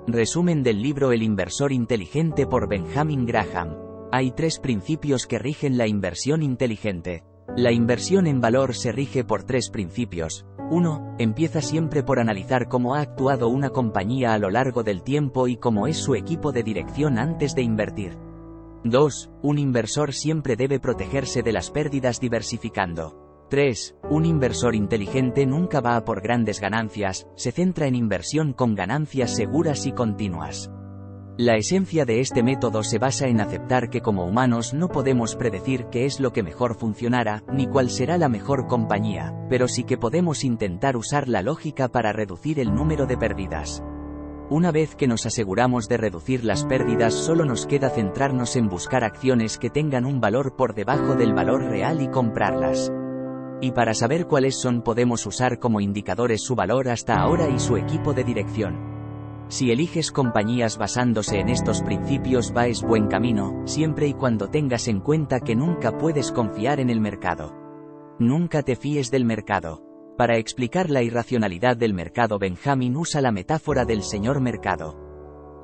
Resumen del libro El inversor inteligente por Benjamin Graham. Hay 3 principios que rigen la inversión inteligente. La inversión en valor se rige por 3 principios. 1. Empieza siempre por analizar cómo ha actuado una compañía a lo largo del tiempo y cómo es su equipo de dirección antes de invertir. 2. Un inversor siempre debe protegerse de las pérdidas diversificando. 3. Un inversor inteligente nunca va a por grandes ganancias, se centra en inversión con ganancias seguras y continuas. La esencia de este método se basa en aceptar que como humanos no podemos predecir qué es lo que mejor funcionará, ni cuál será la mejor compañía, pero sí que podemos intentar usar la lógica para reducir el número de pérdidas. Una vez que nos aseguramos de reducir las pérdidas, solo nos queda centrarnos en buscar acciones que tengan un valor por debajo del valor real y comprarlas. Y para saber cuáles son podemos usar como indicadores su valor hasta ahora y su equipo de dirección. Si eliges compañías basándose en estos principios vas buen camino, siempre y cuando tengas en cuenta que nunca puedes confiar en el mercado. Nunca te fíes del mercado. Para explicar la irracionalidad del mercado, Benjamin usa la metáfora del señor mercado.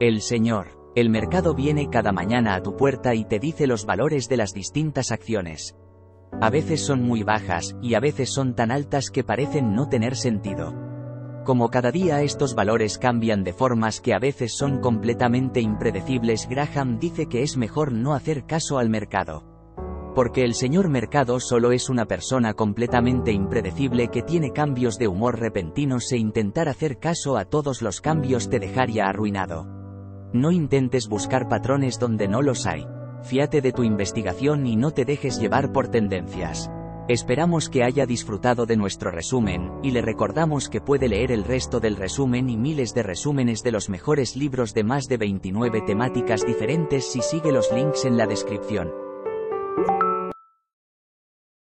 El mercado viene cada mañana a tu puerta y te dice los valores de las distintas acciones. A veces son muy bajas, y a veces son tan altas que parecen no tener sentido. Como cada día estos valores cambian de formas que a veces son completamente impredecibles, Graham dice que es mejor no hacer caso al mercado. Porque el señor mercado solo es una persona completamente impredecible que tiene cambios de humor repentinos e intentar hacer caso a todos los cambios te dejaría arruinado. No intentes buscar patrones donde no los hay. Fíate de tu investigación y no te dejes llevar por tendencias. Esperamos que haya disfrutado de nuestro resumen, y le recordamos que puede leer el resto del resumen y miles de resúmenes de los mejores libros de más de 29 temáticas diferentes si sigue los links en la descripción.